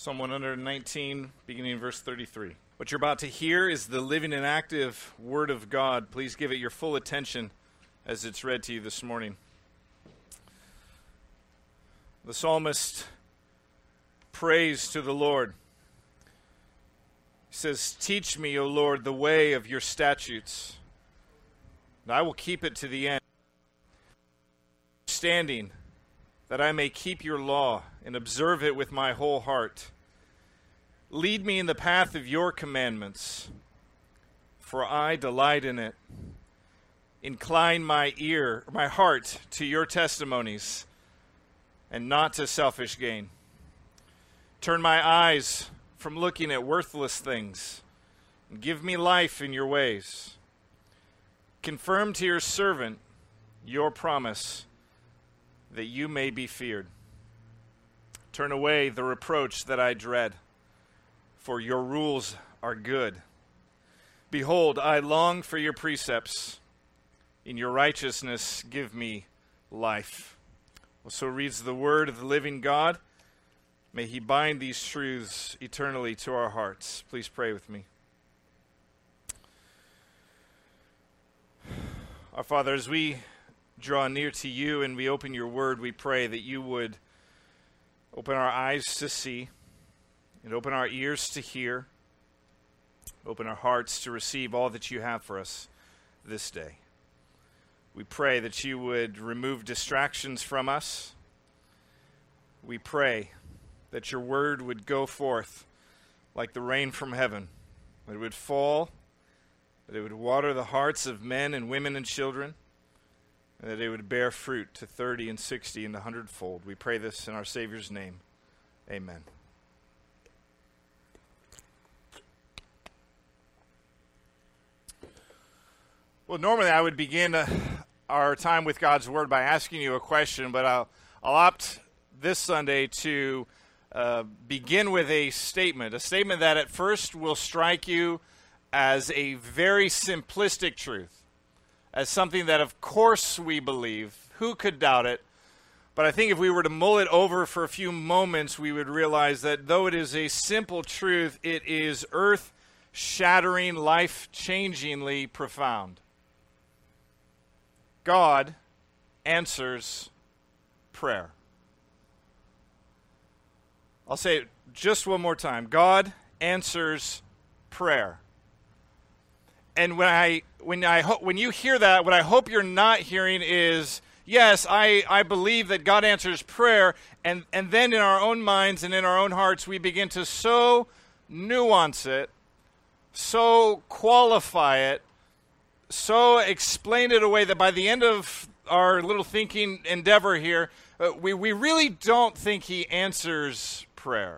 Psalm 119, beginning in verse 33. What you're about to hear is the living and active Word of God. Please give it your full attention as it's read to you this morning. The psalmist prays to the Lord. He says, "Teach me, O Lord, the way of your statutes, and I will keep it to the end. Standing, that I may keep your law and observe it with my whole heart. Lead me in the path of your commandments, for I delight in it. Incline my heart to your testimonies, and not to selfish gain. Turn my eyes from looking at worthless things, and give me life in your ways. Confirm to your servant your promise, that you may be feared. Turn away the reproach that I dread, for your rules are good. Behold, I long for your precepts. In your righteousness give me life." Well, so reads the word of the living God. May he bind these truths eternally to our hearts. Please pray with me. Our Father, as we draw near to you and we open your word, we pray that you would open our eyes to see and open our ears to hear, open our hearts to receive all that you have for us this day. We pray that you would remove distractions from us. We pray that your word would go forth like the rain from heaven, that it would fall, that it would water the hearts of men and women and children, and that it would bear fruit to 30 and 60 and 100-fold. We pray this in our Savior's name. Amen. Well, normally I would begin our time with God's Word by asking you a question, but I'll opt this Sunday to begin with a statement that at first will strike you as a very simplistic truth, as something that of course we believe. Who could doubt it? But I think if we were to mull it over for a few moments, we would realize that though it is a simple truth, it is earth-shattering, life-changingly profound. God answers prayer. I'll say it just one more time. God answers prayer. And when you hear that, what I hope you're not hearing is, yes, I believe that God answers prayer, and then in our own minds and in our own hearts, we begin to so nuance it, so qualify it, so explain it away that by the end of our little thinking endeavor here, we really don't think he answers prayer.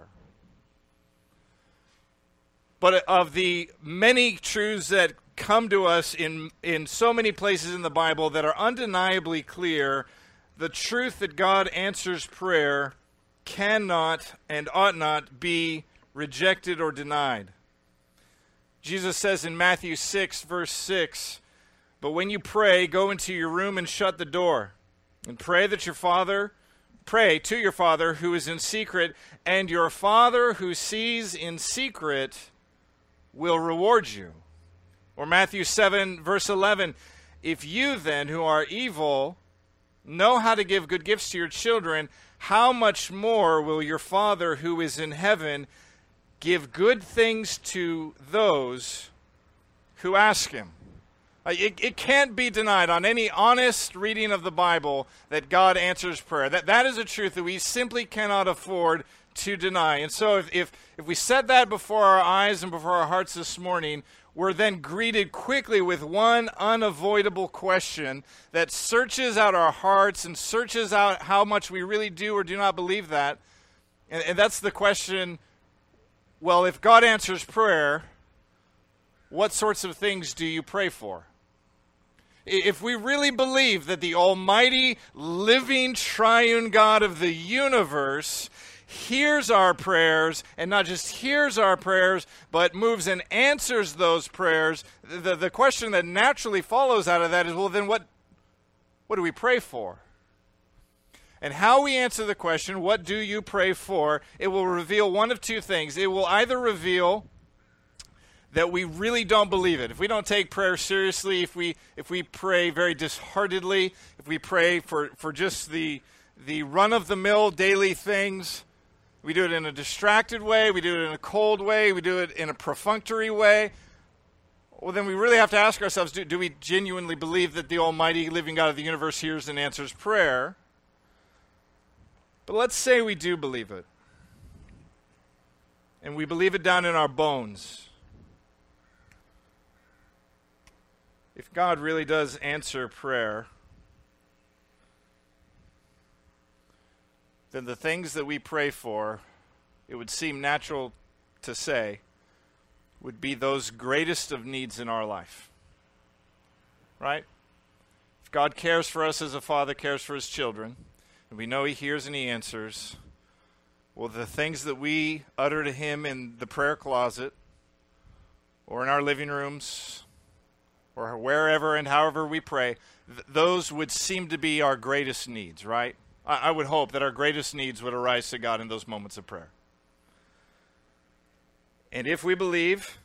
But of the many truths that come to us in so many places in the Bible that are undeniably clear, the truth that God answers prayer cannot and ought not be rejected or denied. Jesus says in Matthew 6, verse 6, "But when you pray, go into your room and shut the door, and pray to your Father who is in secret, and your Father who sees in secret will reward you." Or Matthew 7, verse 11, "If you then, who are evil, know how to give good gifts to your children, how much more will your Father who is in heaven give good things to those who ask him?" It can't be denied on any honest reading of the Bible that God answers prayer. That is a truth that we simply cannot afford to deny. And so if we set that before our eyes and before our hearts this morning, we're then greeted quickly with one unavoidable question that searches out our hearts and searches out how much we really do or do not believe that. And that's the question, well, if God answers prayer, what sorts of things do you pray for? If we really believe that the almighty, living, triune God of the universe hears our prayers, and not just hears our prayers, but moves and answers those prayers, the question that naturally follows out of that is, well, then what do we pray for? And how we answer the question, what do you pray for, it will reveal one of two things. It will either reveal that we really don't believe it. If we don't take prayer seriously, if we pray very disheartedly, if we pray for just the run-of-the-mill daily things, we do it in a distracted way, we do it in a cold way, we do it in a perfunctory way, well, then we really have to ask ourselves, do we genuinely believe that the almighty living God of the universe hears and answers prayer? But let's say we do believe it. And we believe it down in our bones. If God really does answer prayer, then the things that we pray for, it would seem natural to say, would be those greatest of needs in our life. Right? If God cares for us as a father cares for his children, and we know he hears and he answers, well, the things that we utter to him in the prayer closet, or in our living rooms, or wherever and however we pray, those would seem to be our greatest needs, right? I would hope that our greatest needs would arise to God in those moments of prayer. And if we believe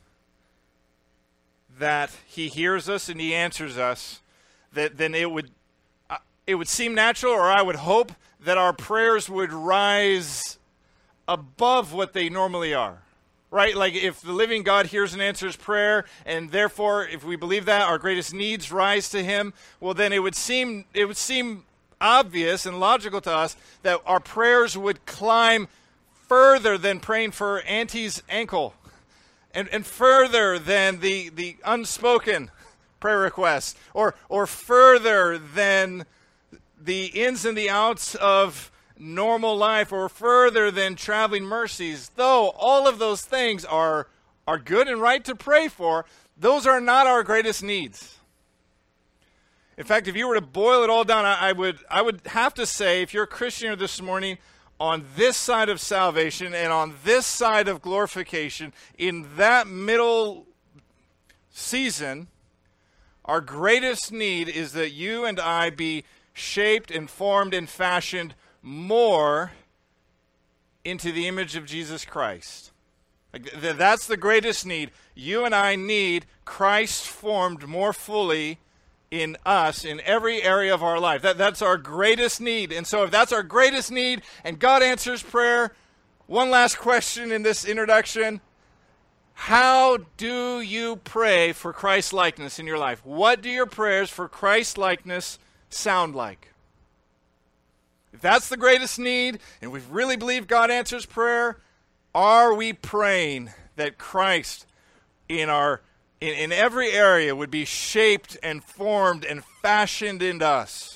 that he hears us and he answers us, then it would seem natural, or I would hope, that our prayers would rise above what they normally are. Right? Like if the living God hears and answers prayer, and therefore, if we believe that, our greatest needs rise to him, well, then it would seem obvious and logical to us that our prayers would climb further than praying for Auntie's ankle, and further than the unspoken prayer requests, or further than the ins and the outs of normal life, or further than traveling mercies. Though all of those things are good and right to pray for, those are not our greatest needs. In fact, if you were to boil it all down, I would have to say, if you're a Christian here this morning, on this side of salvation and on this side of glorification, in that middle season, our greatest need is that you and I be shaped and formed and fashioned more into the image of Jesus Christ. That's the greatest need. You and I need Christ formed more fully in us, in every area of our life. That's our greatest need. And so if that's our greatest need, and God answers prayer, one last question in this introduction. How do you pray for Christ likeness in your life? What do your prayers for Christ likeness sound like? If that's the greatest need, and we really believe God answers prayer, are we praying that Christ in every area would be shaped and formed and fashioned into us?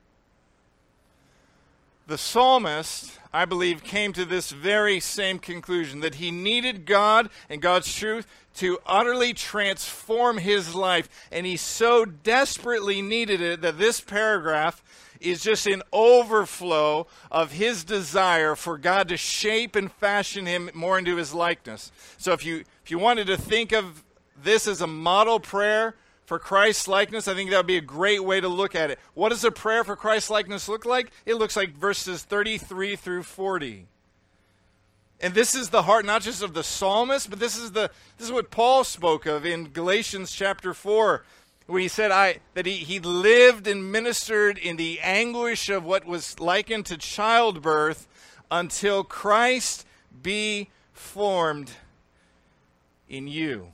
The psalmist, I believe, came to this very same conclusion, that he needed God and God's truth to utterly transform his life. And he so desperately needed it that this paragraph is just an overflow of his desire for God to shape and fashion him more into his likeness. So if you wanted to think of this as a model prayer for Christ's likeness, I think that would be a great way to look at it. What does a prayer for Christ's likeness look like? It looks like verses 33 through 40. And this is the heart not just of the psalmist, but this is what Paul spoke of in Galatians chapter 4, where he said that he lived and ministered in the anguish of what was likened to childbirth until Christ be formed in you.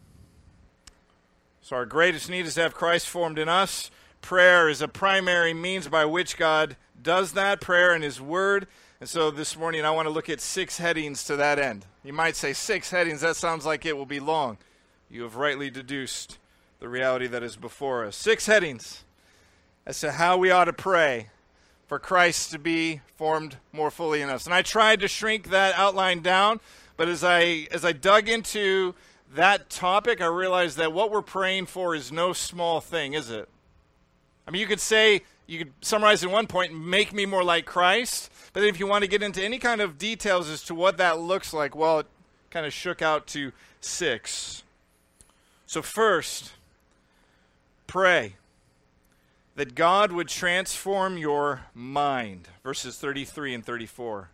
So our greatest need is to have Christ formed in us. Prayer is a primary means by which God does that, prayer and his word. And so this morning I want to look at 6 headings to that end. You might say 6 headings, that sounds like it will be long. You have rightly deduced the reality that is before us. 6 headings as to how we ought to pray for Christ to be formed more fully in us. And I tried to shrink that outline down, but as I dug into that topic, I realized that what we're praying for is no small thing, is it? I mean, you could summarize in one point, make me more like Christ. But then if you want to get into any kind of details as to what that looks like, well, it kind of shook out to 6. So first, pray. that God would transform your mind. Verses 33 and 34.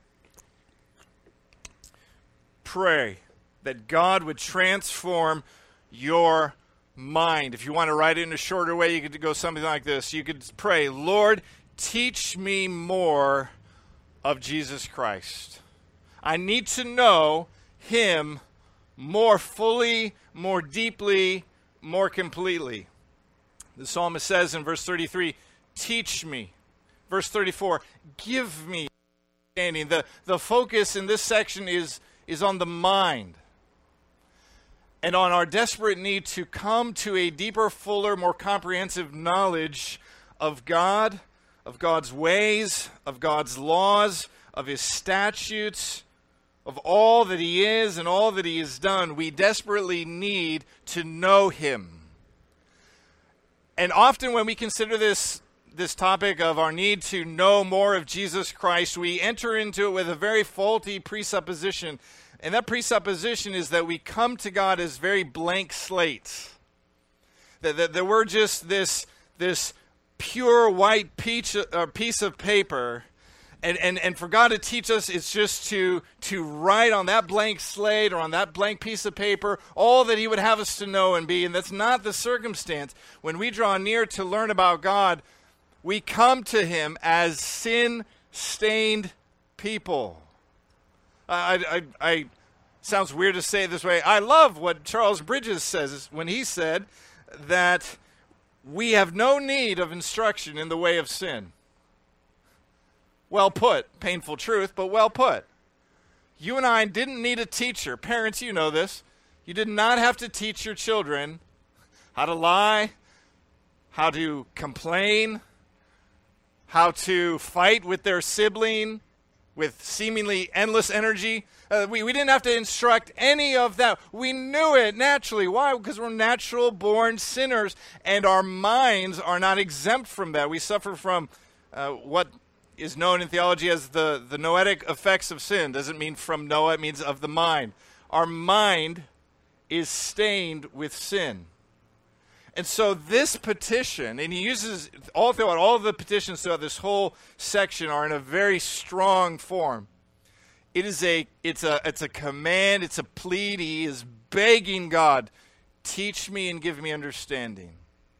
Pray that God would transform your mind. If you want to write it in a shorter way, you could go something like this. You could pray, Lord, teach me more of Jesus Christ. I need to know him more fully, more deeply, more completely. The psalmist says in verse 33, teach me. Verse 34, give me understanding. The focus in this section is on the mind and on our desperate need to come to a deeper, fuller, more comprehensive knowledge of God, of God's ways, of God's laws, of his statutes, of all that he is and all that he has done. We desperately need to know him. And often when we consider this topic of our need to know more of Jesus Christ, we enter into it with a very faulty presupposition. And that presupposition is that we come to God as very blank slates. That we're just this pure white piece of paper. And for God to teach us, it's just to write on that blank slate or on that blank piece of paper all that he would have us to know and be. And that's not the circumstance. When we draw near to learn about God, we come to him as sin-stained people. I sounds weird to say it this way. I love what Charles Bridges says when he said that we have no need of instruction in the way of sin. Well put. Painful truth, but well put. You and I didn't need a teacher. Parents, you know this. You did not have to teach your children how to lie, how to complain, how to fight with their sibling with seemingly endless energy. We didn't have to instruct any of that. We knew it naturally. Why? Because we're natural-born sinners, and our minds are not exempt from that. We suffer from what is known in theology as the noetic effects of sin. Doesn't mean from Noah, it means of the mind. Our mind is stained with sin. And so this petition, and he uses all of the petitions throughout this whole section are in a very strong form. It's a command, it's a plead. He is begging God, teach me and give me understanding.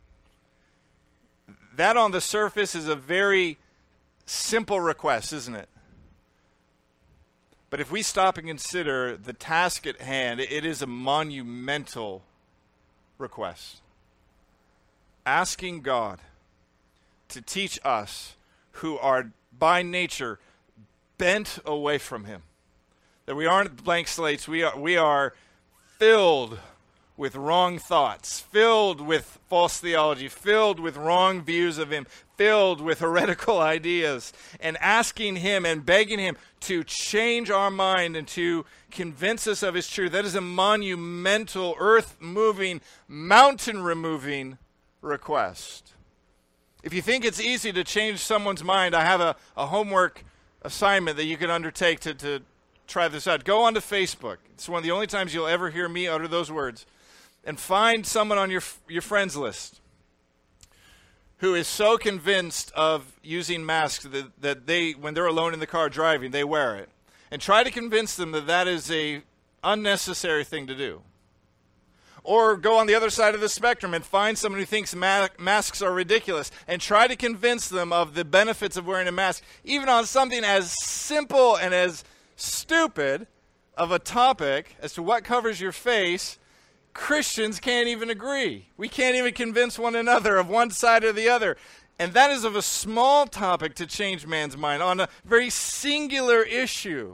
That on the surface is a very simple request, isn't it? But if we stop and consider the task at hand, it is a monumental request. Asking God to teach us who are by nature bent away from him. That we aren't blank slates. We are filled with wrong thoughts, filled with false theology, filled with wrong views of him, filled with heretical ideas, and asking him and begging him to change our mind and to convince us of his truth. That is a monumental, earth-moving, mountain-removing request. If you think it's easy to change someone's mind, I have a homework assignment that you can undertake to try this out. Go onto Facebook. It's one of the only times you'll ever hear me utter those words. And find someone on your friends list who is so convinced of using masks that they, when they're alone in the car driving, they wear it. And try to convince them that that is a unnecessary thing to do. Or go on the other side of the spectrum and find someone who thinks masks are ridiculous and try to convince them of the benefits of wearing a mask, even on something as simple and as stupid of a topic as to what covers your face. Christians can't even agree. We can't even convince one another of one side or the other. And that is of a small topic to change man's mind on a very singular issue.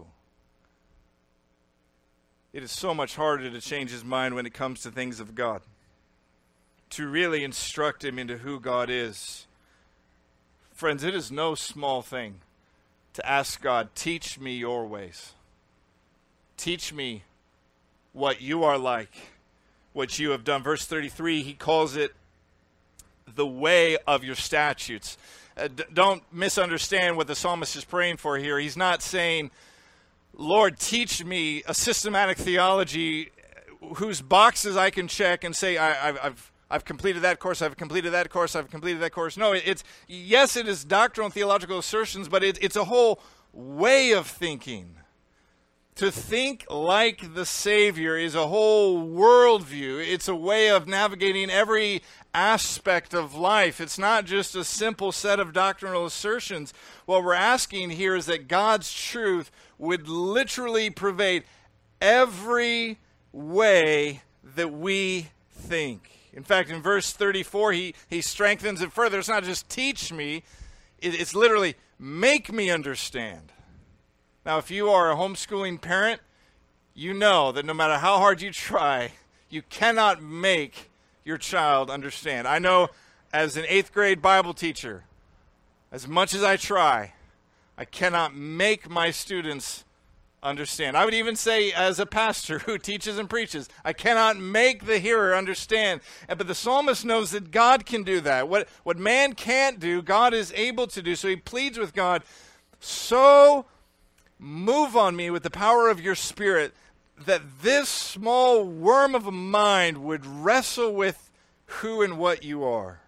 It is so much harder to change his mind when it comes to things of God. To really instruct him into who God is. Friends, it is no small thing to ask God, teach me your ways. Teach me what you are like, what you have done. Verse 33, he calls it the way of your statutes. Don't misunderstand what the psalmist is praying for here. He's not saying, Lord, teach me a systematic theology whose boxes I can check and say, I've I've completed that course, I've completed that course, I've completed that course. No, yes, it is doctrinal and theological assertions, but it's a whole way of thinking. To think like the Savior is a whole worldview. It's a way of navigating every aspect of life. It's not just a simple set of doctrinal assertions. What we're asking here is that God's truth would literally pervade every way that we think. In fact, in verse 34, he strengthens it further. It's not just teach me, it's literally make me understand. Now, if you are a homeschooling parent, you know that no matter how hard you try, you cannot make your child understand. I know as an 8th grade Bible teacher, as much as I try, I cannot make my students understand. I would even say as a pastor who teaches and preaches, I cannot make the hearer understand. But the psalmist knows that God can do that. What man can't do, God is able to do. So he pleads with God, so move on me with the power of your Spirit that this small worm of a mind would wrestle with who and what you are.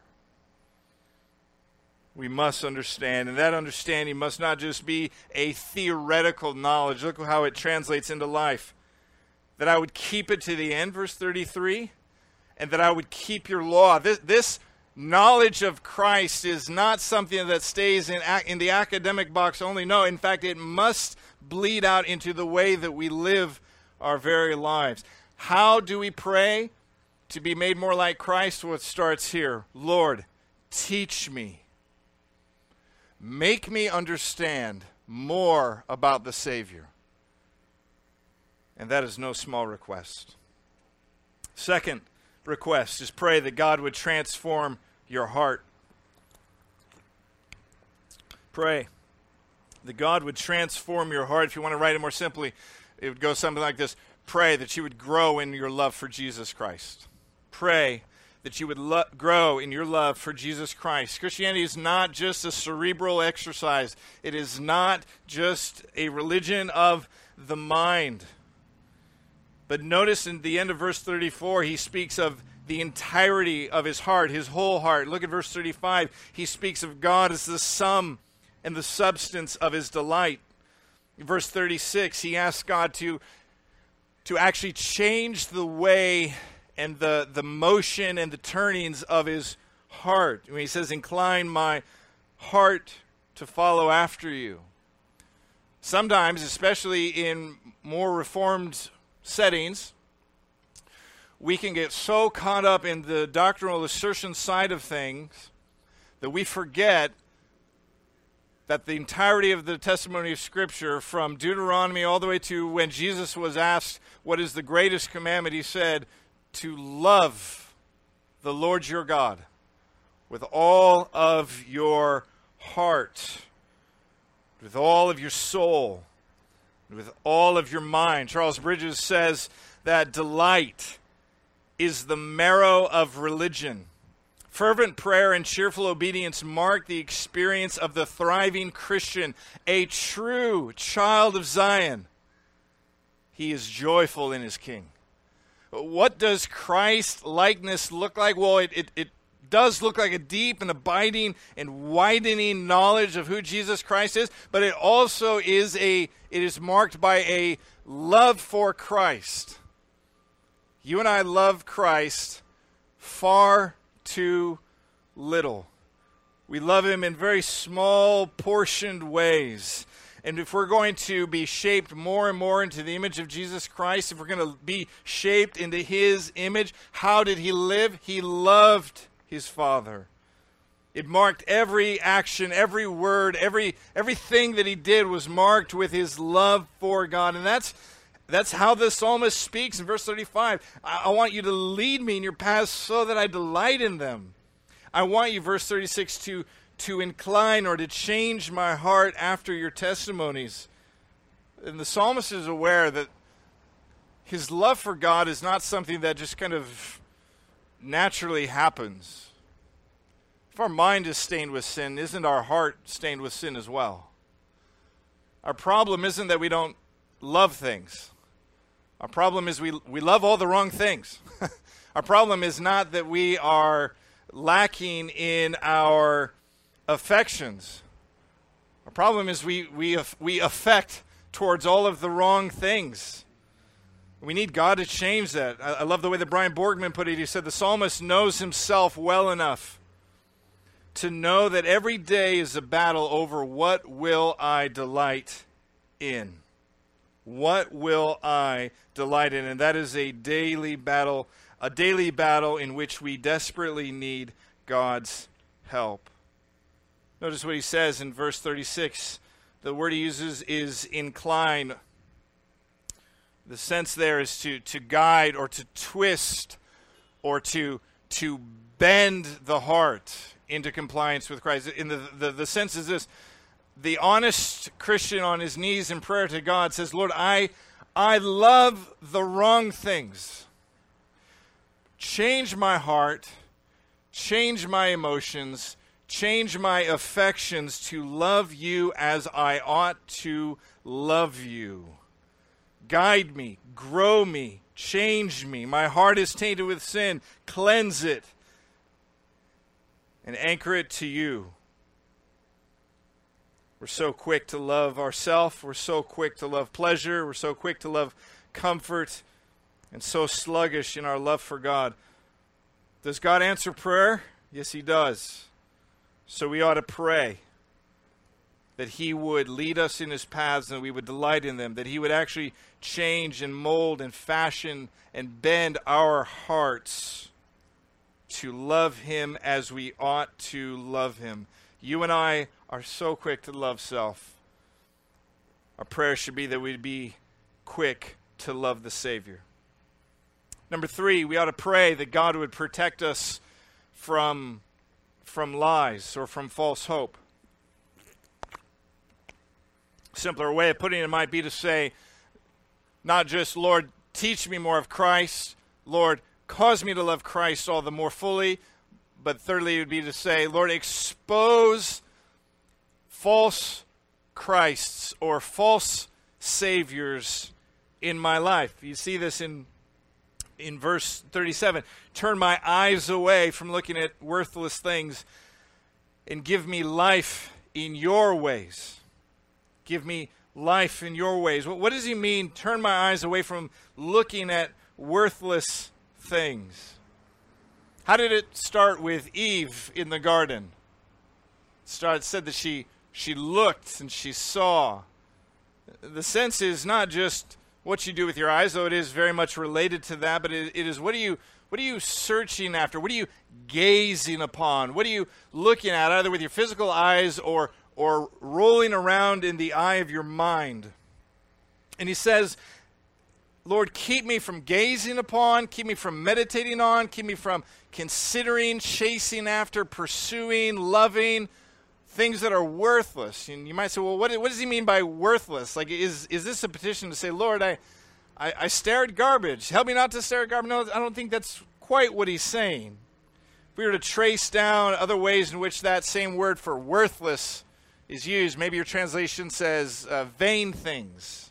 We must understand, and that understanding must not just be a theoretical knowledge. Look how it translates into life. That I would keep it to the end, verse 33, and that I would keep your law. This knowledge of Christ is not something that stays in the academic box only. No, in fact, it must bleed out into the way that we live our very lives. How do we pray to be made more like Christ? Well, it starts here. Lord, teach me. Make me understand more about the Savior. And that is no small request. Second request is pray that God would transform your heart. Pray that God would transform your heart. If you want to write it more simply, it would go something like this. Pray that you would grow in your love for Jesus Christ. Pray that you would grow in your love for Jesus Christ. Christianity is not just a cerebral exercise. It is not just a religion of the mind. But notice in the end of verse 34, he speaks of the entirety of his heart, his whole heart. Look at verse 35. He speaks of God as the sum and the substance of his delight. In verse 36, he asks God to actually change the way and the motion and the turnings of his heart. When he says, incline my heart to follow after you. Sometimes, especially in more reformed settings, we can get so caught up in the doctrinal assertion side of things that we forget that the entirety of the testimony of Scripture, from Deuteronomy all the way to when Jesus was asked what is the greatest commandment, he said, to love the Lord your God with all of your heart, with all of your soul, with all of your mind. Charles Bridges says that delight is the marrow of religion. Fervent prayer and cheerful obedience mark the experience of the thriving Christian, a true child of Zion. He is joyful in his King. What does Christ likeness look like? Well, it does look like a deep and abiding and widening knowledge of who Jesus Christ is, but it also is marked by a love for Christ. You and I love Christ far too little. We love him in very small portioned ways. And if we're going to be shaped more and more into the image of Jesus Christ, if we're going to be shaped into his image, how did he live? He loved his Father. It marked every action, every word, everything that he did was marked with his love for God. And that's how the psalmist speaks in verse 35. I want you to lead me in your paths so that I delight in them. I want you, verse 36, to incline or to change my heart after your testimonies. And the psalmist is aware that his love for God is not something that just kind of naturally happens. If our mind is stained with sin, isn't our heart stained with sin as well? Our problem isn't that we don't love things. Our problem is we love all the wrong things. Our problem is not that we are lacking in our affections. Our problem is we affect towards all of the wrong things. We need God to change that. I love the way that Brian Borgman put it. He said the psalmist knows himself well enough to know that every day is a battle over what will I delight in. What will I delight in? And that is a daily battle in which we desperately need God's help. Notice what he says in verse 36. The word he uses is incline. The sense there is to guide or to twist or to bend the heart into compliance with Christ. In the sense is this: the honest Christian on his knees in prayer to God says, Lord, I love the wrong things. Change my heart, change my emotions, change my affections to love you as I ought to love you. Guide me, grow me, change me. My heart is tainted with sin. Cleanse it and anchor it to you. We're so quick to love ourselves. We're so quick to love pleasure. We're so quick to love comfort, and so sluggish in our love for God. Does God answer prayer? Yes, he does. So we ought to pray that he would lead us in his paths and we would delight in them, that he would actually change and mold and fashion and bend our hearts to love him as we ought to love him. You and I are so quick to love self. Our prayer should be that we'd be quick to love the Savior. Number 3, we ought to pray that God would protect us from lies or from false hope. Simpler way of putting it might be to say, not just, Lord, teach me more of Christ, Lord, cause me to love Christ all the more fully, but thirdly it would be to say, Lord, expose false Christs or false saviors in my life. You see this in verse 37. Turn my eyes away from looking at worthless things and give me life in your ways. Give me life in your ways. What does he mean, turn my eyes away from looking at worthless things? How did it start with Eve in the garden? It said that she looked and she saw. The sense is not just what you do with your eyes, though it is very much related to that, but it is what are you searching after? What are you gazing upon? What are you looking at, either with your physical eyes or rolling around in the eye of your mind? And he says, Lord, keep me from gazing upon, keep me from meditating on, keep me from considering, chasing after, pursuing, loving things that are worthless. And you might say, well, what does he mean by worthless? Like, is this a petition to say, Lord, I stare at garbage. Help me not to stare at garbage. No, I don't think that's quite what he's saying. If we were to trace down other ways in which that same word for worthless is used, maybe your translation says vain things.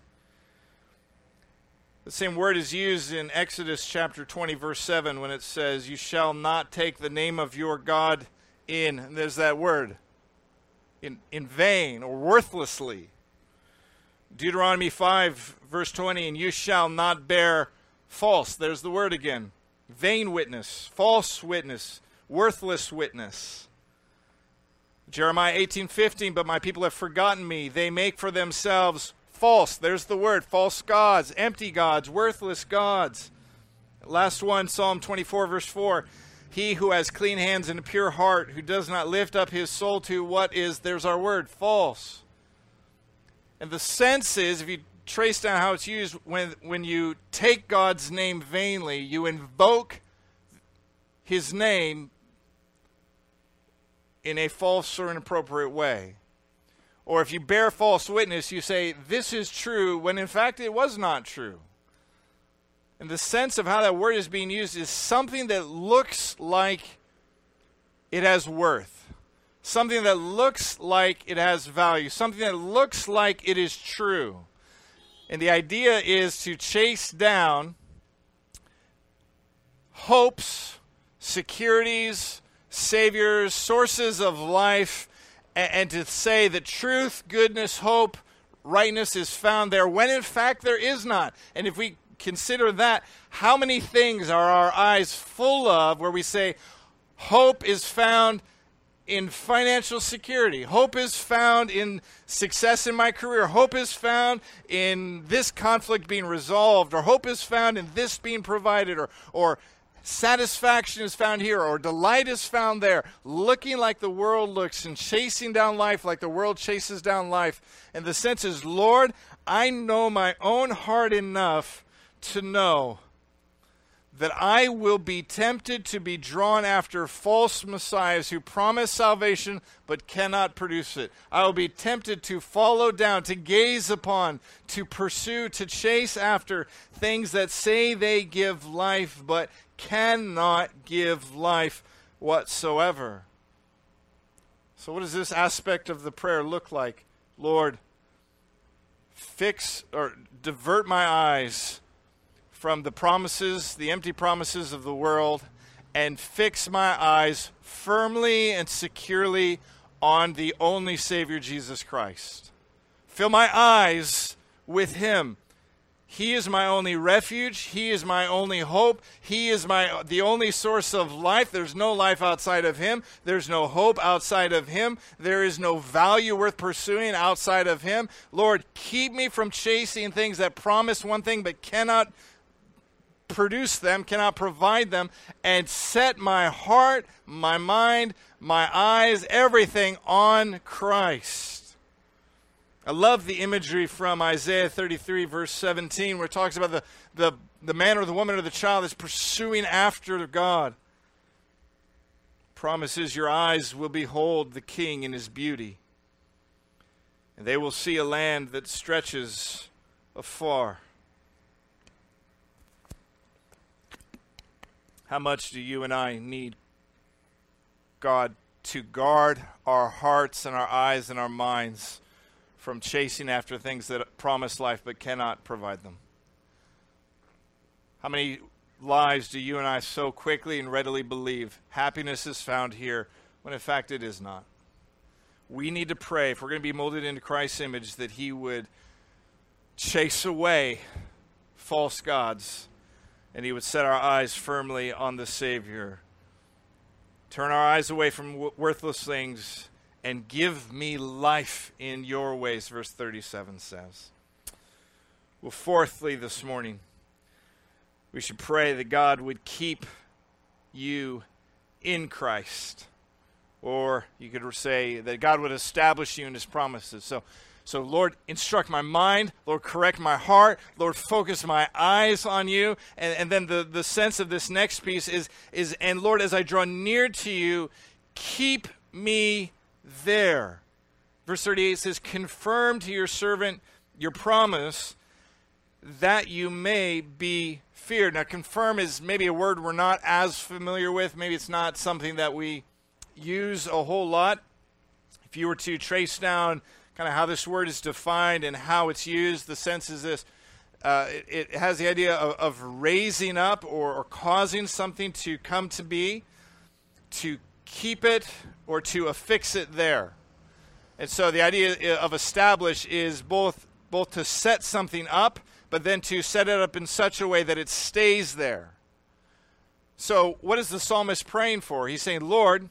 The same word is used in Exodus chapter 20, verse 7, when it says, you shall not take the name of your God in, and there's that word, in vain or worthlessly. Deuteronomy 5, verse 20, and you shall not bear false. There's the word again. Vain witness, false witness, worthless witness. Jeremiah 18:15, but my people have forgotten me. They make for themselves false. There's the word, false gods, empty gods, worthless gods. Last one, Psalm 24, verse 4. He who has clean hands and a pure heart, who does not lift up his soul to what is, there's our word, false. And the sense is, if you trace down how it's used, when you take God's name vainly, you invoke his name in a false or inappropriate way. Or if you bear false witness, you say, this is true, when in fact it was not true. And the sense of how that word is being used is something that looks like it has worth. Something that looks like it has value. Something that looks like it is true. And the idea is to chase down hopes, securities, saviors, sources of life, and to say that truth, goodness, hope, rightness is found there, when in fact there is not. And if we consider that, how many things are our eyes full of where we say, hope is found in financial security, hope is found in success in my career, hope is found in this conflict being resolved, or hope is found in this being provided, or satisfaction is found here, or delight is found there, looking like the world looks and chasing down life like the world chases down life. And the sense is, Lord, I know my own heart enough to know that I will be tempted to be drawn after false messiahs who promise salvation but cannot produce it. I will be tempted to follow down, to gaze upon, to pursue, to chase after things that say they give life but cannot give life whatsoever. So what does this aspect of the prayer look like? Lord, fix or divert my eyes from the promises, the empty promises of the world, and fix my eyes firmly and securely on the only Savior, Jesus Christ. Fill my eyes with Him. He is my only refuge. He is my only hope. He is the only source of life. There's no life outside of Him. There's no hope outside of Him. There is no value worth pursuing outside of Him. Lord, keep me from chasing things that promise one thing but cannot produce them, cannot provide them, and set my heart, my mind, my eyes, everything on Christ. I love the imagery from Isaiah 33 verse 17 where it talks about the man or the woman or the child that's pursuing after God. Promises your eyes will behold the King in His beauty, and they will see a land that stretches afar. How much do you and I need God to guard our hearts and our eyes and our minds from chasing after things that promise life but cannot provide them? How many lies do you and I so quickly and readily believe happiness is found here when in fact it is not? We need to pray, if we're going to be molded into Christ's image, that He would chase away false gods, and He would set our eyes firmly on the Savior. Turn our eyes away from worthless things and give me life in your ways, verse 37 says. Well, fourthly, this morning, we should pray that God would keep you in Christ. Or you could say that God would establish you in His promises. So Lord, instruct my mind. Lord, correct my heart. Lord, focus my eyes on you. And then the sense of this next piece is, and Lord, as I draw near to you, keep me there. Verse 38 says, confirm to your servant your promise that you may be feared. Now, confirm is maybe a word we're not as familiar with. Maybe it's not something that we use a whole lot. If you were to trace down kind of how this word is defined and how it's used, the sense is this. It has the idea of raising up or causing something to come to be, to keep it, or to affix it there. And so the idea of establish is both to set something up, but then to set it up in such a way that it stays there. So what is the psalmist praying for? He's saying, Lord,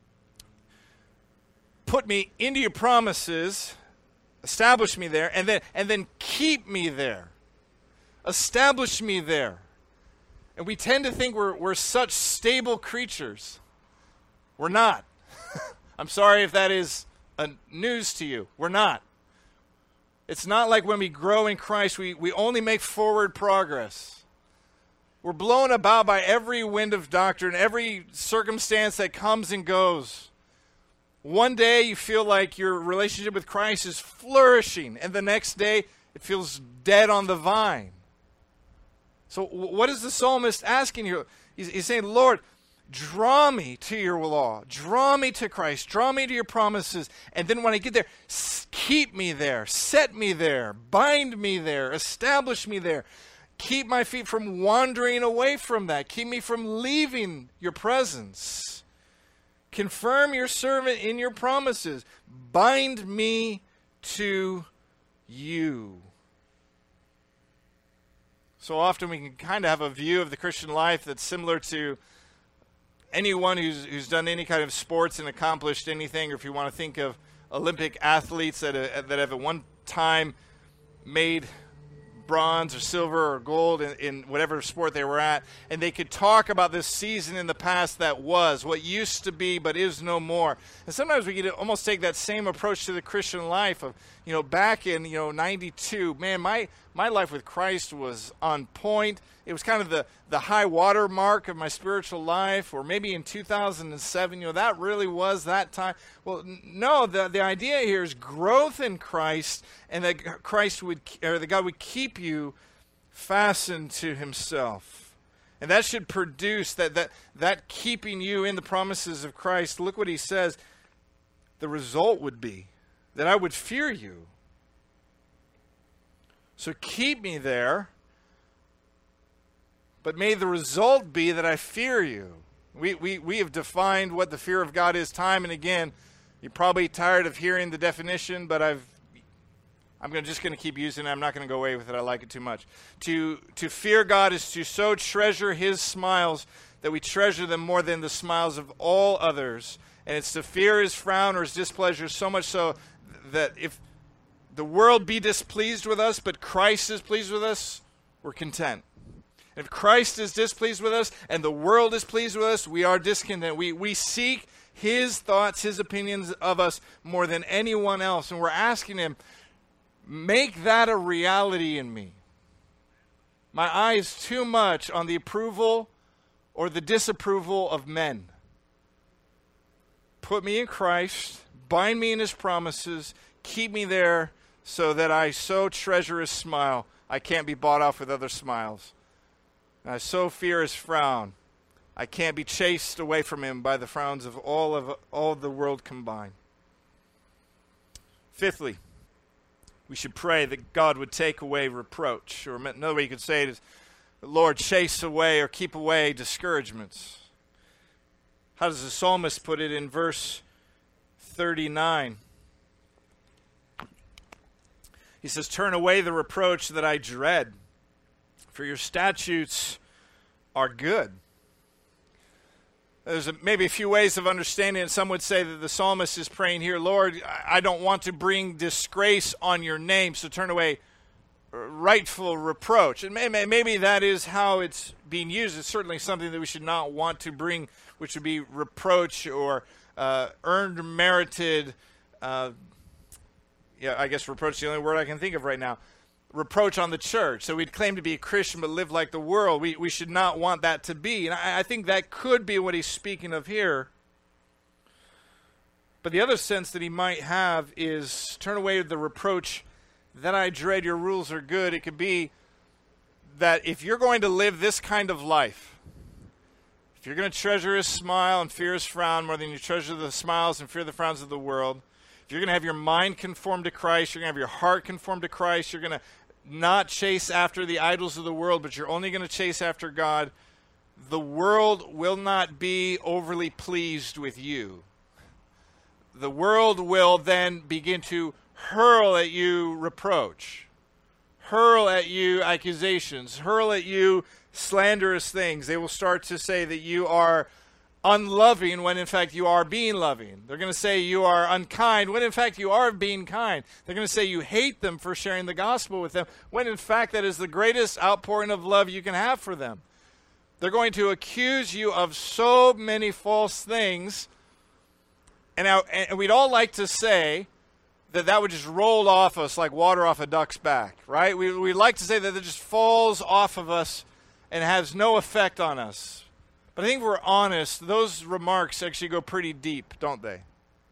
put me into your promises, establish me there, and then keep me there. Establish me there. And we tend to think we're such stable creatures. We're not. I'm sorry if that is news to you. We're not. It's not like when we grow in Christ, we only make forward progress. We're blown about by every wind of doctrine, every circumstance that comes and goes. One day you feel like your relationship with Christ is flourishing, and the next day it feels dead on the vine. So what is the psalmist asking here? He's saying, Lord, draw me to your law. Draw me to Christ. Draw me to your promises. And then when I get there, keep me there, set me there, bind me there, establish me there. Keep my feet from wandering away from that. Keep me from leaving your presence. Confirm your servant in your promises. Bind me to you. So often we can kind of have a view of the Christian life that's similar to anyone who's done any kind of sports and accomplished anything, or if you want to think of Olympic athletes that have at one time made bronze or silver or gold in whatever sport they were at, and they could talk about this season in the past that was, what used to be but is no more. And sometimes we could almost take that same approach to the Christian life of, back in, 92, man, my life with Christ was on point. It was kind of the high water mark of my spiritual life, or maybe in 2007, that really was that time. Well, no, the idea here is growth in Christ, and that that God would keep you fastened to himself. And that should produce that keeping you in the promises of Christ. Look what he says. The result would be that I would fear you. So keep me there, but may the result be that I fear you. We have defined what the fear of God is time and again. You're probably tired of hearing the definition, but I'm just going to keep using it. I'm not going to go away with it. I like it too much. To fear God is to so treasure his smiles that we treasure them more than the smiles of all others. And it's to fear his frown or his displeasure, so much so that if the world be displeased with us, but Christ is pleased with us, we're content. If Christ is displeased with us and the world is pleased with us, we are discontent. We seek his thoughts, his opinions of us more than anyone else. And we're asking him, make that a reality in me. My eye is too much on the approval or the disapproval of men. Put me in Christ, bind me in his promises, keep me there so that I so treasure his smile, I can't be bought off with other smiles. And I so fear his frown, I can't be chased away from him by the frowns of all the world combined. Fifthly, we should pray that God would take away reproach. Or another way you could say it is, Lord, chase away or keep away discouragements. How does the psalmist put it in verse 39? He says, turn away the reproach that I dread, for your statutes are good. There's maybe a few ways of understanding it. Some would say that the psalmist is praying here, Lord, I don't want to bring disgrace on your name, so turn away rightful reproach. And maybe that is how it's being used. It's certainly something that we should not want to bring, which would be reproach or earned, merited, I guess reproach is the only word I can think of right now. Reproach on the church. So we'd claim to be a Christian but live like the world. We should not want that to be. And I think that could be what he's speaking of here. But the other sense that he might have is turn away the reproach that I dread, your rules are good. It could be that if you're going to live this kind of life, if you're going to treasure his smile and fear his frown more than you treasure the smiles and fear the frowns of the world, if you're going to have your mind conformed to Christ, you're going to have your heart conformed to Christ, you're going to not chase after the idols of the world, but you're only going to chase after God, the world will not be overly pleased with you. The world will then begin to hurl at you reproach, hurl at you accusations, hurl at you slanderous things. They will start to say that you are unloving when in fact you are being loving. They're going to say you are unkind when in fact you are being kind. They're going to say you hate them for sharing the gospel with them when in fact that is the greatest outpouring of love you can have for them. They're going to accuse you of so many false things, and we'd all like to say that would just roll off us like water off a duck's back, right? We like to say that it just falls off of us and has no effect on us. But I think if we're honest, those remarks actually go pretty deep, don't they?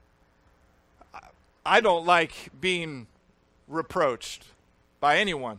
I don't like being reproached by anyone.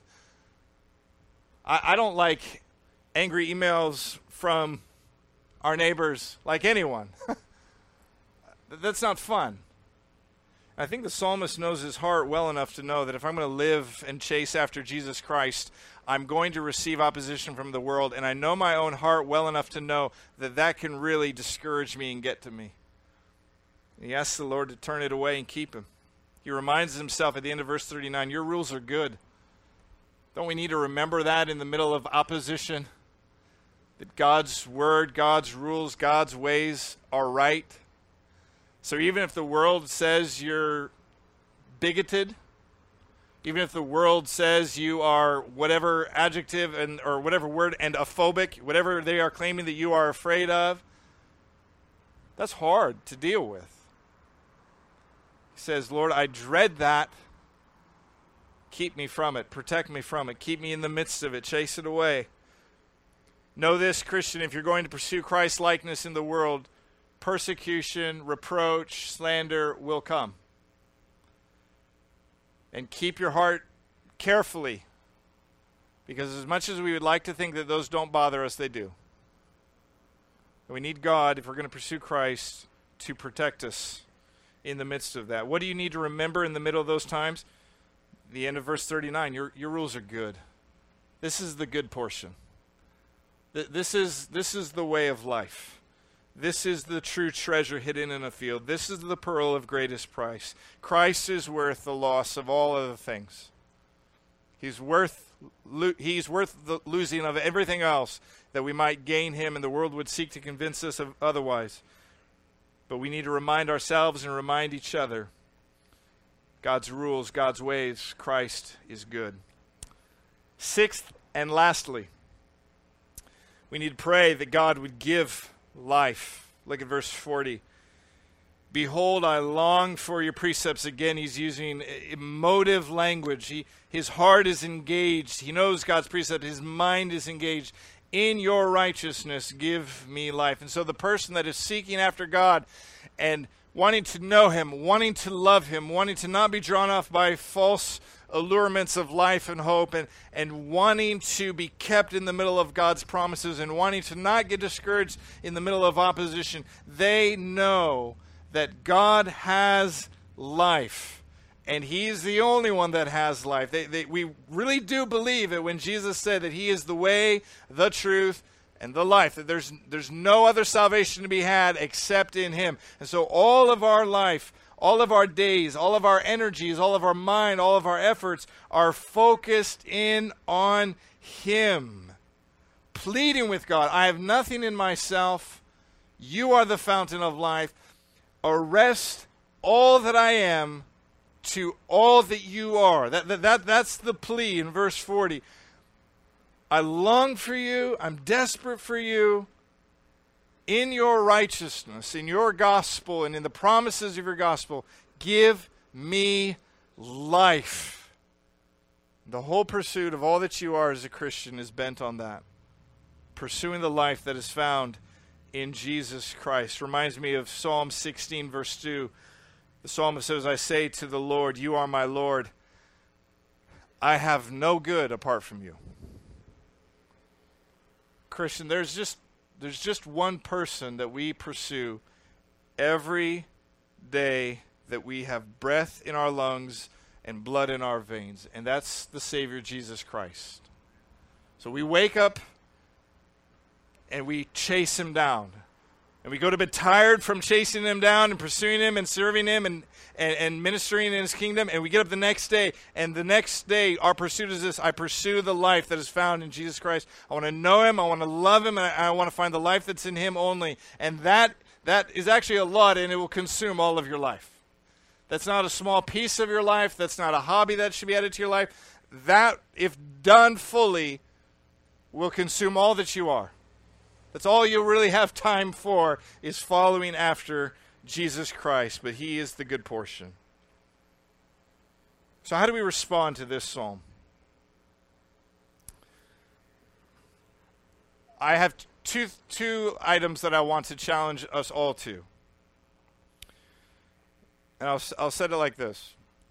I don't like angry emails from our neighbors like anyone. That's not fun. I think the psalmist knows his heart well enough to know that if I'm going to live and chase after Jesus Christ, I'm going to receive opposition from the world. And I know my own heart well enough to know that that can really discourage me and get to me. He asks the Lord to turn it away and keep him. He reminds himself at the end of verse 39, your rules are good. Don't we need to remember that in the middle of opposition? That God's word, God's rules, God's ways are right. So even if the world says you're bigoted, even if the world says you are whatever adjective and or whatever word and aphobic, whatever they are claiming that you are afraid of, that's hard to deal with. He says, Lord, I dread that. Keep me from it. Protect me from it. Keep me in the midst of it. Chase it away. Know this, Christian, if you're going to pursue Christ's likeness in the world, persecution, reproach, slander will come. And keep your heart carefully, because as much as we would like to think that those don't bother us, they do. And we need God, if we're going to pursue Christ, to protect us in the midst of that. What do you need to remember in the middle of those times? The end of verse 39, your rules are good. This is the good portion. This is the way of life. This is the true treasure hidden in a field. This is the pearl of greatest price. Christ is worth the loss of all other things. He's worth the losing of everything else that we might gain him, and the world would seek to convince us of otherwise. But we need to remind ourselves and remind each other God's rules, God's ways, Christ is good. Sixth and lastly, we need to pray that God would give life. Look at verse 40. Behold, I long for your precepts. Again, he's using emotive language. His heart is engaged. He knows God's precept. His mind is engaged. In your righteousness, give me life. And so the person that is seeking after God and wanting to know him, wanting to love him, wanting to not be drawn off by false allurements of life and hope, and wanting to be kept in the middle of God's promises and wanting to not get discouraged in the middle of opposition, they know that God has life, and he's the only one that has life. We really do believe it when Jesus said that he is the way, the truth, and the life, that there's no other salvation to be had except in him. And so all of our life, all of our days, all of our energies, all of our mind, all of our efforts are focused in on him, pleading with God, I have nothing in myself. You are the fountain of life. Arrest all that I am to all that you are. That's the plea in verse 40. I long for you. I'm desperate for you. In your righteousness, in your gospel, and in the promises of your gospel, give me life. The whole pursuit of all that you are as a Christian is bent on that. Pursuing the life that is found in Jesus Christ. Reminds me of Psalm 16, verse 2. The psalmist says, I say to the Lord, you are my Lord. I have no good apart from you. Christian, there's just one person that we pursue every day that we have breath in our lungs and blood in our veins, and that's the Savior Jesus Christ. So we wake up and we chase him down. And we go to bed tired from chasing him down and pursuing him and serving him and ministering in his kingdom. And we get up the next day, and the next day our pursuit is this. I pursue the life that is found in Jesus Christ. I want to know him. I want to love him. And I want to find the life that's in him only. And that is actually a lot, and it will consume all of your life. That's not a small piece of your life. That's not a hobby that should be added to your life. That, if done fully, will consume all that you are. That's all you really have time for, is following after Jesus Christ, but he is the good portion. So how do we respond to this psalm? I have two items that I want to challenge us all to. And I'll set it like this.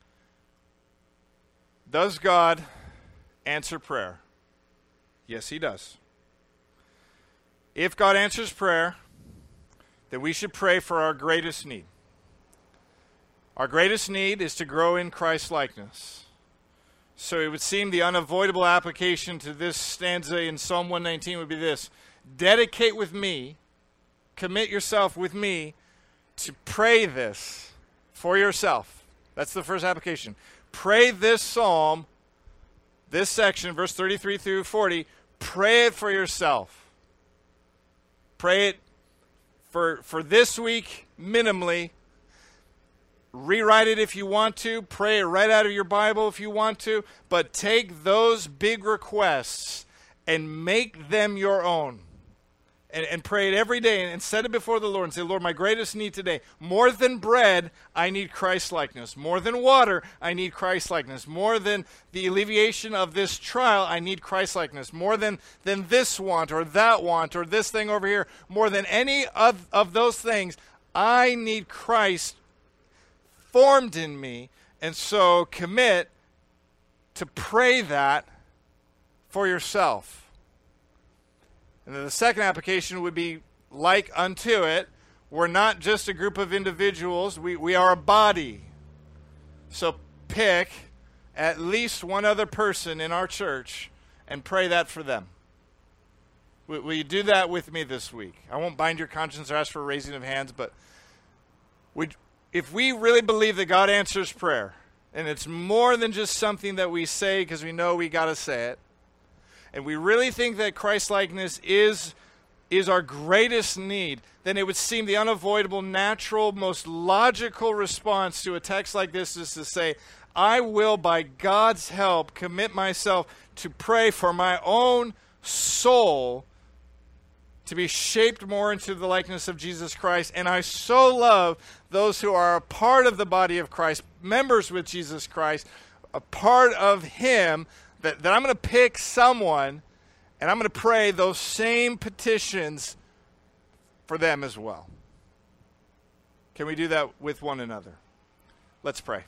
Does God answer prayer? Yes, he does. If God answers prayer, then we should pray for our greatest need. Our greatest need is to grow in Christ-likeness. So it would seem the unavoidable application to this stanza in Psalm 119 would be this: dedicate with me, commit yourself with me to pray this for yourself. That's the first application. Pray this psalm, this section, verse 33 through 40, pray it for yourself. Pray it for this week minimally. Rewrite it if you want to. Pray it right out of your Bible if you want to. But take those big requests and make them your own. And pray it every day and set it before the Lord and say, Lord, my greatest need today, more than bread, I need Christ-likeness. More than water, I need Christ-likeness. More than the alleviation of this trial, I need Christ-likeness. More than this want or that want or this thing over here, more than any of those things, I need Christ formed in me. And so commit to pray that for yourself. And then the second application would be like unto it. We're not just a group of individuals. We are a body. So pick at least one other person in our church and pray that for them. Will you do that with me this week? I won't bind your conscience or ask for a raising of hands, but if we really believe that God answers prayer, and it's more than just something that we say because we know we got to say it, and we really think that Christ-likeness is our greatest need, then it would seem the unavoidable, natural, most logical response to a text like this is to say, I will, by God's help, commit myself to pray for my own soul to be shaped more into the likeness of Jesus Christ. And I so love those who are a part of the body of Christ, members with Jesus Christ, a part of Him, that I'm going to pick someone and I'm going to pray those same petitions for them as well. Can we do that with one another? Let's pray.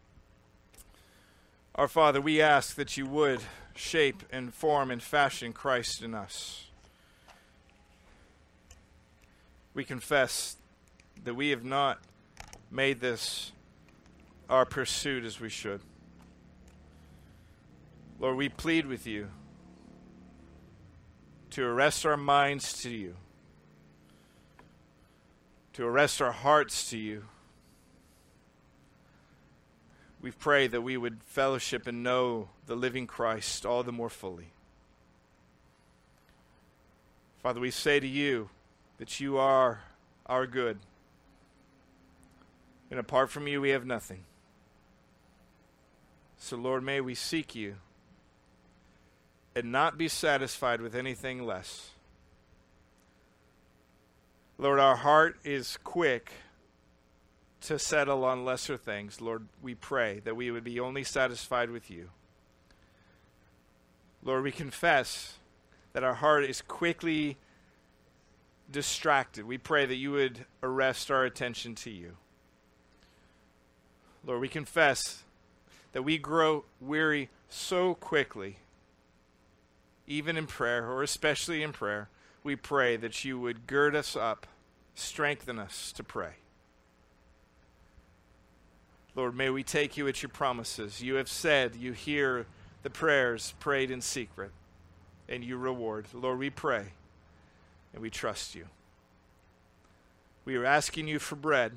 Our Father, we ask that you would shape and form and fashion Christ in us. We confess that we have not made this our pursuit as we should. Lord, we plead with you to arrest our minds to you, to arrest our hearts to you. We pray that we would fellowship and know the living Christ all the more fully. Father, we say to you that you are our good, and apart from you we have nothing. So, Lord, may we seek you and not be satisfied with anything less. Lord, our heart is quick to settle on lesser things. Lord, we pray that we would be only satisfied with you. Lord, we confess that our heart is quickly distracted. We pray that you would arrest our attention to you. Lord, we confess that we grow weary so quickly, even in prayer, or especially in prayer. We pray that you would gird us up, strengthen us to pray. Lord, may we take you at your promises. You have said you hear the prayers prayed in secret, and you reward. Lord, we pray, and we trust you. We are asking you for bread.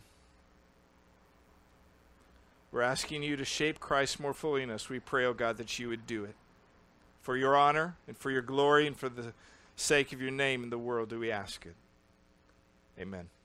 We're asking you to shape Christ more fully in us. We pray, oh God, that you would do it. For your honor and for your glory and for the sake of your name in the world do we ask it. Amen.